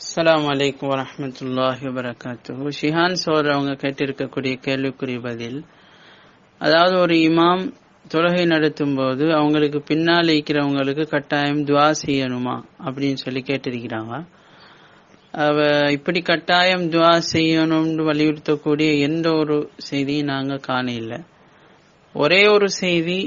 அஸ்ஸலாமு அலைக்கும் வரஹ்மத்துல்லாஹி வபரகாத்துஹு. ஷிஹான் சோர் அவங்க கேட்டிருக்கக்கூடிய கேள்விக்குரிய பதில். அதாவது ஒரு இமாம் தொழுகை நடத்தும் போது அவங்களுக்கு பின்னால் இருக்கிறவங்களுக்கு கட்டாயம் துவா செய்யணுமா அப்படின்னு சொல்லி கேட்டிருக்கிறாங்க. இப்படி கட்டாயம் துவா செய்யணும்னு வலியுறுத்தக்கூடிய எந்த ஒரு செய்தியும் நாங்கள் காண இல்லை. ஒரே ஒரு செய்தி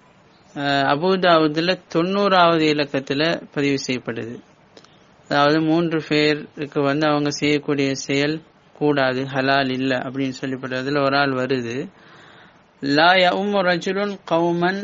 அபூதாவுதுல 90வது இலக்கத்தில் பதிவு செய்யப்படுது. அதாவது 3 பேருக்கு அவங்க செய்யக்கூடிய செயல் கூடாது, ஹலால் இல்லை அப்படின்னு சொல்லப்படுறதுல ஒரு ஆள் வருது. லா யஉம்மு ரஜுலுன் கௌமன்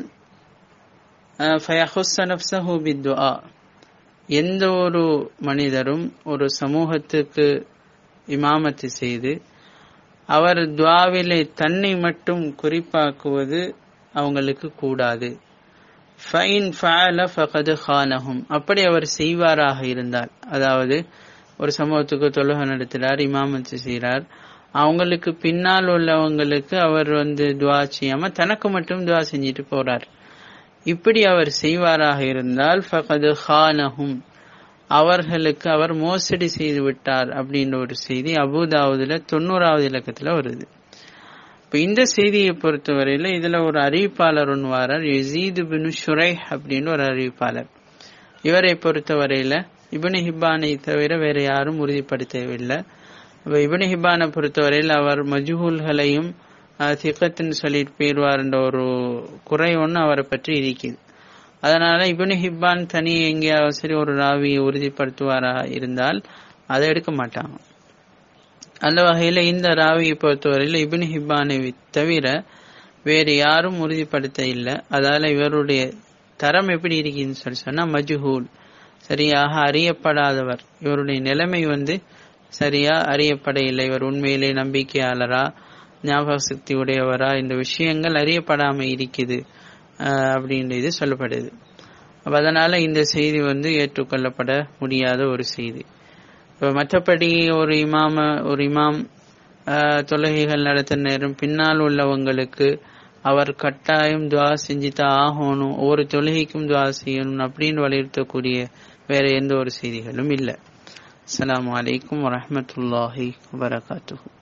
ஃபயஹுஸ்ஸ நஃப்ஸஹு பித்துஆ. எந்த ஒரு மனிதரும் ஒரு சமூகத்துக்கு இமாமத்து செய்து அவர் துஆவிலே தன்னை மட்டும் குறிப்பாக்குவது அவங்களுக்கு கூடாது. ஃபைன் ஃபஅல ஃபகத் ஹானஹும். அப்படி அவர் செய்வாராக இருந்தால், அதாவது ஒரு சமூகத்துக்கு தொழுகை நடத்துகிறார், இமாமத்து செய்கிறார், அவங்களுக்கு பின்னால் உள்ளவங்களுக்கு அவர் துவா செய்யாம தனக்கு மட்டும் துவா செஞ்சுட்டு போறார். இப்படி அவர் செய்வாராக இருந்தால் ஃபகத் ஹானஹும், அவர்களுக்கு அவர் மோசடி செய்து விட்டார் அப்படின்ற ஒரு செய்தி அபூதாவுதுல 90வது இலக்கத்துல வருது. இப்போ இந்த செய்தியை பொறுத்தவரையில இதுல ஒரு அறிவிப்பாளர் ஒன்று வாரார், யஸீத் பின் ஷுரைஹ் அப்படின்னு ஒரு அறிவிப்பாளர். இவரை பொறுத்தவரையில இப்னு ஹிப்பானை தவிர வேற யாரும் உறுதிப்படுத்தவில்லை. இப்னு ஹிப்பானை பொறுத்தவரையில் அவர் மஜ்ஹூல்களையும் திகத்துன்னு சொல்லிட்டு போயிடுவார் என்ற ஒரு குறை ஒன்று அவரை பற்றி இருக்குது. அதனால இப்னு ஹிப்பான் தனியே எங்கேயாவது சரி ஒரு ராவியை உறுதிப்படுத்துவாரா இருந்தால் அதை எடுக்க மாட்டாங்க. அந்த வகையில இந்த ராவியை பொறுத்தவரையில் இப்னு ஹிப்பானை தவிர வேறு யாரும் உறுதிப்படுத்த இல்லை. அதால இவருடைய தரம் எப்படி இருக்குன்னு சொல்லி சொன்னா மஜ்ஹூல், சரியாக அறியப்படாதவர். இவருடைய நிலைமை சரியா அறியப்பட இல்லை. இவர் உண்மையிலே நம்பிக்கையாளரா, ஞாபக சக்தி உடையவரா, இந்த விஷயங்கள் அறியப்படாம இருக்குது அப்படின்றது சொல்லப்படுது. அதனால இந்த செய்தி ஏற்றுக்கொள்ளப்பட முடியாத ஒரு செய்தி. மற்றபடி ஒரு இமாம் தொழுகைகள் நடத்த நேரம் பின்னால் உள்ளவங்களுக்கு அவர் கட்டாயம் துவா செஞ்சுதான் ஆகணும், ஒவ்வொரு தொழுகைக்கும் துவா செய்யணும் அப்படின்னு வலியுறுத்தக்கூடிய வேற எந்த ஒரு செய்திகளும் இல்லை. அஸ்ஸலாமு அலைக்கும் வரஹ்மத்துல்லாஹி வபரகாத்துஹு.